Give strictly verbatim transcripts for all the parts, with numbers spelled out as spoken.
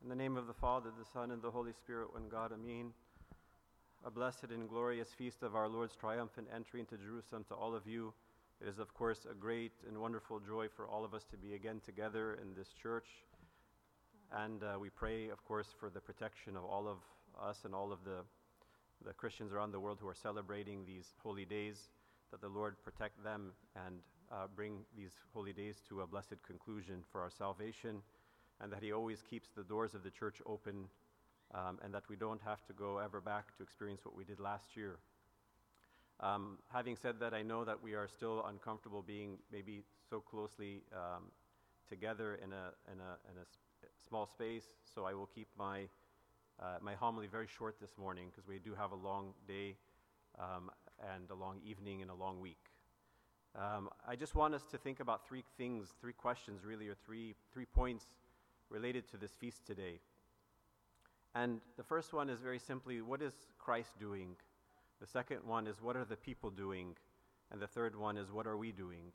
In the name of the Father, the Son, and the Holy Spirit, one God, Amen. A blessed and glorious feast of our Lord's triumphant entry into Jerusalem to all of you. It is, of course, a great and wonderful joy for all of us to be again together in this church. And uh, we pray, of course, for the protection of all of us and all of the, the Christians around the world who are celebrating these holy days, that the Lord protect them and uh, bring these holy days to a blessed conclusion for our salvation, and that He always keeps the doors of the church open, um, and that we don't have to go ever back to experience what we did last year. Um, having said that, I know that we are still uncomfortable being maybe so closely um, together in a, in a, in a sp- small space, so I will keep my, uh, my homily very short this morning, because we do have a long day um, and a long evening and a long week. Um, I just want us to think about three things, three questions really, or three, three points related to this feast today. And the first one is very simply, what is Christ doing? The second one is, what are the people doing? And the third one is, what are we doing?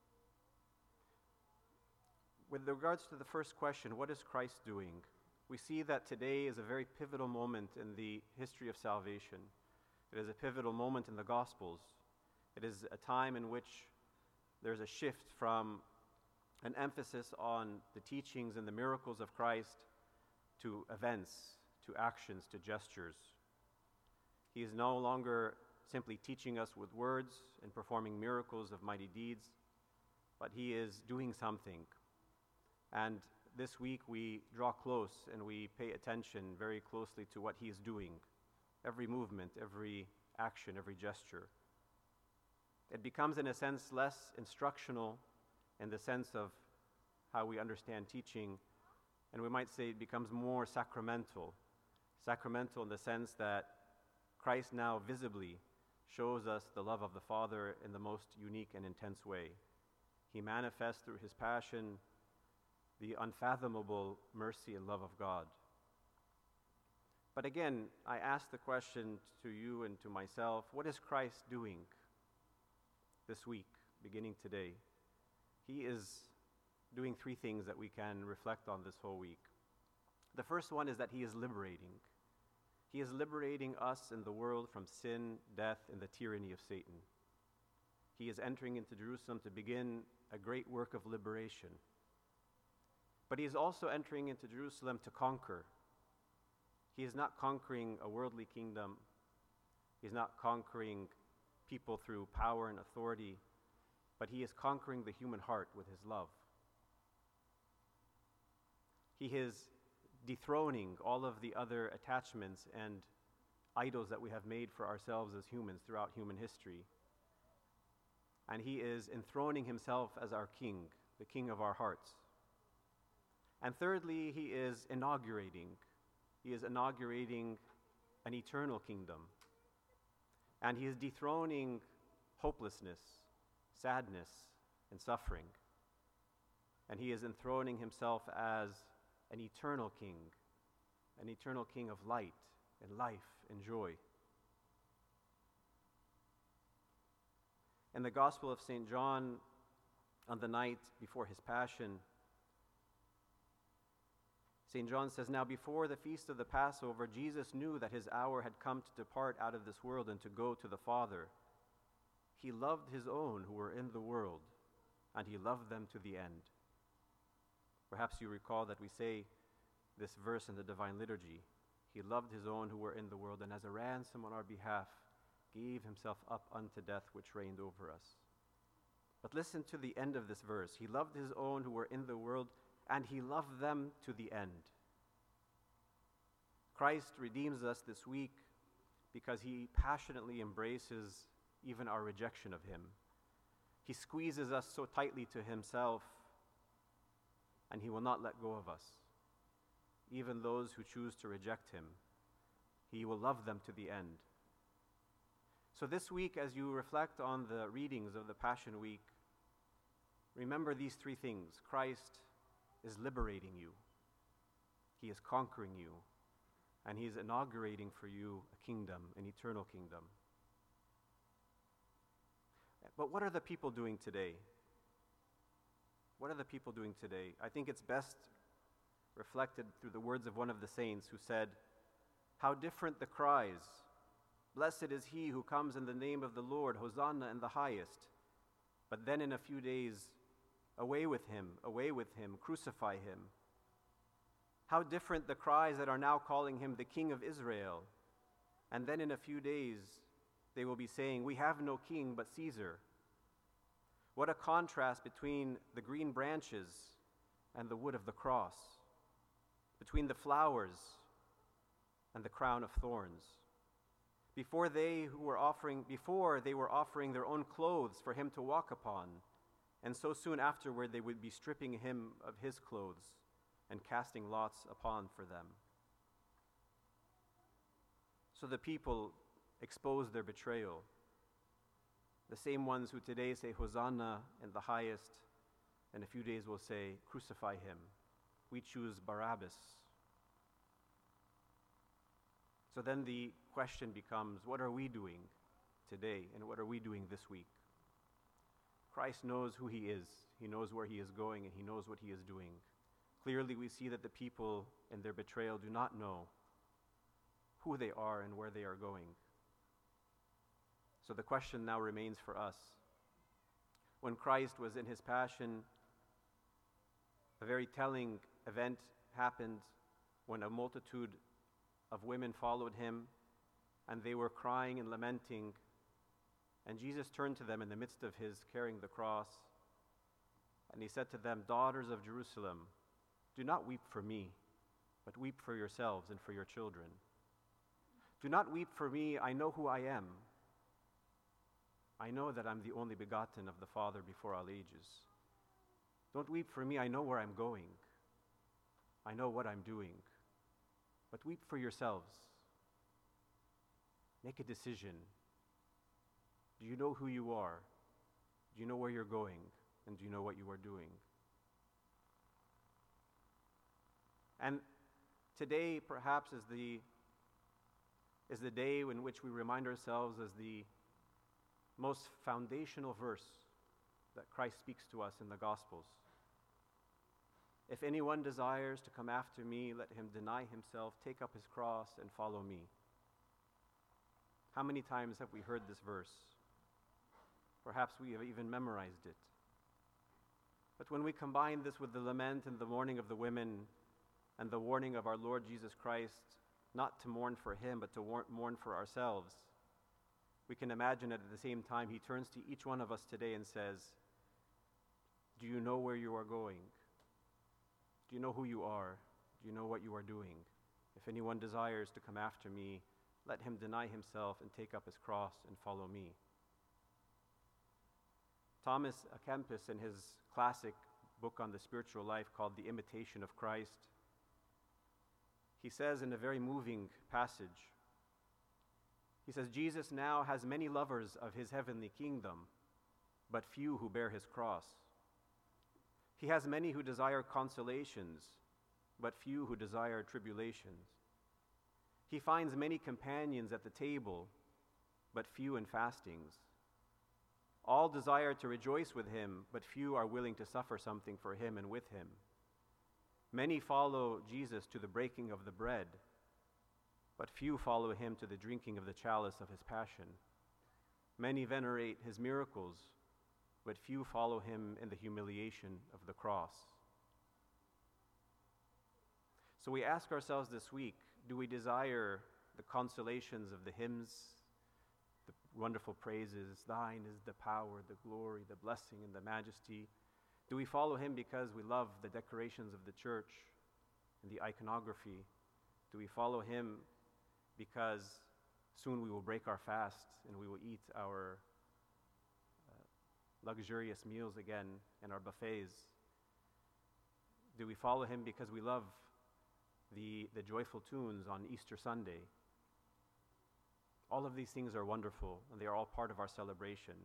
With regards to the first question, what is Christ doing? We see that today is a very pivotal moment in the history of salvation. It is a pivotal moment in the Gospels. It is a time in which there's a shift from an emphasis on the teachings and the miracles of Christ to events, to actions, to gestures. He is no longer simply teaching us with words and performing miracles of mighty deeds, but He is doing something. And this week we draw close and we pay attention very closely to what He is doing, every movement, every action, every gesture. It becomes, in a sense, less instructional in the sense of how we understand teaching, and we might say it becomes more sacramental. Sacramental in the sense that Christ now visibly shows us the love of the Father in the most unique and intense way. He manifests through His passion the unfathomable mercy and love of God. But again, I ask the question to you and to myself, what is Christ doing this week, beginning today? He is doing three things that we can reflect on this whole week. The first one is that He is liberating. He is liberating us and the world from sin, death, and the tyranny of Satan. He is entering into Jerusalem to begin a great work of liberation. But He is also entering into Jerusalem to conquer. He is not conquering a worldly kingdom. He is not conquering people through power and authority, but He is conquering the human heart with His love. He is dethroning all of the other attachments and idols that we have made for ourselves as humans throughout human history. And He is enthroning Himself as our King, the King of our hearts. And thirdly, He is inaugurating. He is inaugurating an eternal kingdom. And He is dethroning hopelessness, sadness, and suffering. And He is enthroning Himself as an eternal King, an eternal King of light and life and joy. In the Gospel of Saint John, on the night before His Passion, Saint John says, "Now before the feast of the Passover, Jesus knew that His hour had come to depart out of this world and to go to the Father. He loved His own who were in the world, and He loved them to the end." Perhaps you recall that we say this verse in the Divine Liturgy. He loved His own who were in the world, and as a ransom on our behalf, gave Himself up unto death, which reigned over us. But listen to the end of this verse. He loved His own who were in the world, and He loved them to the end. Christ redeems us this week because He passionately embraces even our rejection of Him. He squeezes us so tightly to Himself, and He will not let go of us. Even those who choose to reject Him, He will love them to the end. So this week, as you reflect on the readings of the Passion Week, remember these three things. Christ is liberating you. He is conquering you. And He is inaugurating for you a kingdom, an eternal kingdom. But what are the people doing today? What are the people doing today? I think it's best reflected through the words of one of the saints who said, "How different the cries! Blessed is he who comes in the name of the Lord, Hosanna in the highest." But then in a few days, away with him, away with him, crucify him. How different the cries that are now calling him the King of Israel. And then in a few days, they will be saying, "We have no king but Caesar." What a contrast between the green branches and the wood of the cross, between the flowers and the crown of thorns. Before they who were offering, before they were offering their own clothes for him to walk upon, and so soon afterward they would be stripping him of his clothes and casting lots upon for them. So the people exposed their betrayal. The same ones who today say Hosanna in the highest, in a few days will say, "Crucify him. We choose Barabbas." So then the question becomes, what are we doing today and what are we doing this week? Christ knows who he is. He knows where he is going and he knows what he is doing. Clearly we see that the people in their betrayal do not know who they are and where they are going. So the question now remains for us. When Christ was in his passion, a very telling event happened when a multitude of women followed him, and they were crying and lamenting. And Jesus turned to them in the midst of his carrying the cross, and he said to them, "Daughters of Jerusalem, do not weep for me, but weep for yourselves and for your children. Do not weep for me, I know who I am. I know that I'm the only begotten of the Father before all ages. Don't weep for me, I know where I'm going. I know what I'm doing. But weep for yourselves. Make a decision. Do you know who you are? Do you know where you're going? And do you know what you are doing?" And today, perhaps, is the, is the day in which we remind ourselves as the most foundational verse that Christ speaks to us in the Gospels. "If anyone desires to come after me, let him deny himself, take up his cross, and follow me." How many times have we heard this verse? Perhaps we have even memorized it. But when we combine this with the lament and the mourning of the women and the warning of our Lord Jesus Christ, not to mourn for him, but to mourn for ourselves, we can imagine that at the same time he turns to each one of us today and says, "Do you know where you are going? Do you know who you are? Do you know what you are doing? If anyone desires to come after me, let him deny himself and take up his cross and follow me." Thomas à Kempis, in his classic book on the spiritual life called The Imitation of Christ, he says in a very moving passage, he says, "Jesus now has many lovers of his heavenly kingdom, but few who bear his cross. He has many who desire consolations, but few who desire tribulations. He finds many companions at the table, but few in fastings. All desire to rejoice with him, but few are willing to suffer something for him and with him. Many follow Jesus to the breaking of the bread, but few follow him to the drinking of the chalice of his passion. Many venerate his miracles, but few follow him in the humiliation of the cross." So we ask ourselves this week, do we desire the consolations of the hymns, the wonderful praises, "Thine is the power, the glory, the blessing, and the majesty"? Do we follow him because we love the decorations of the church and the iconography? Do we follow him because soon we will break our fast and we will eat our uh, luxurious meals again and our buffets? Do we follow him because we love the, the joyful tunes on Easter Sunday? All of these things are wonderful and they are all part of our celebration.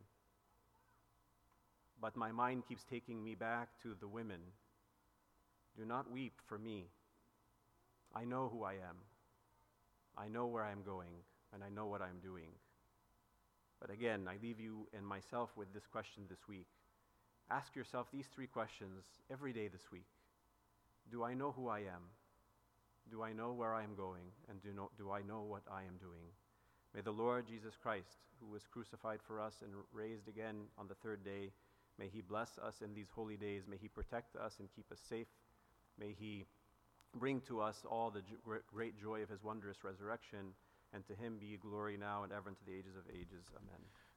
But my mind keeps taking me back to the women. Do not weep for me. I know who I am. I know where I'm going, and I know what I'm doing. But again, I leave you and myself with this question this week. Ask yourself these three questions every day this week. Do I know who I am? Do I know where I am going? And do, know, do I know what I am doing? May the Lord Jesus Christ, who was crucified for us and raised again on the third day, may he bless us in these holy days. May he protect us and keep us safe. May he bring to us all the jo- great joy of his wondrous resurrection. And to him be glory now and ever into the ages of ages. Amen.